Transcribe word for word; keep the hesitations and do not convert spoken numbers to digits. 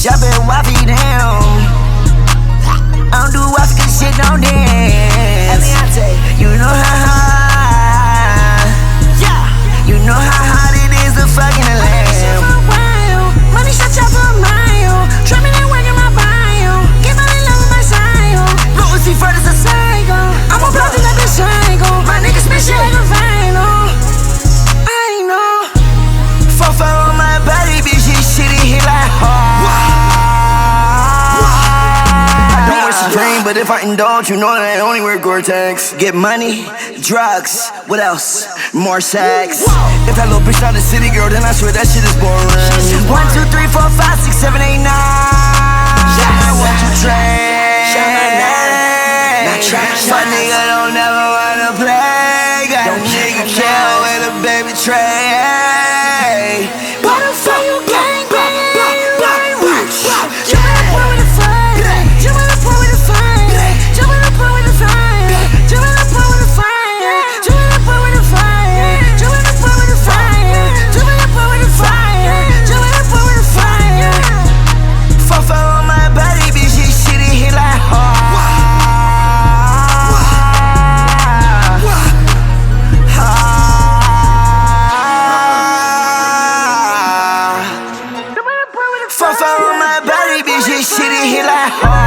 Drop it, wipe it down. I don't do wife cause shit don't dance. You know how hard, yeah. You know how hard it is to fucking a lamb. Money shot y'all for a mile. Trapping and working my bio. Get money love with my style. Louis C. Fred is a Psycho. I'm a block to let the psycho. My niggas spit shit like a vinyl. I know. Four five on my body, bitch, this shit hit like hard. I don't wish a dream, but if I indulge, you know that I only wear Gore-Tex. Get money, drugs, what else? More sex. If that little bitch not a city girl, then I swear that shit is boring. One, two, three, four, five, six, seven, eight, nine. I want you trade. My nigga don't never wanna play. Got a nigga kill with a baby tray. Why the fuck you gang bang? Jump in the pool with the fire. Jump in the pool with the fire. Jump in the pool with the fire. Jump in the pool with the fire. Jump in the pool with the fire. Jump in the pool with the fire. Jump in the pool with the fire. Jump in the pool with the fire. Four five on my body, bitch, this shit hit like hard. Four five on my body, bitch, this shit hit like hard.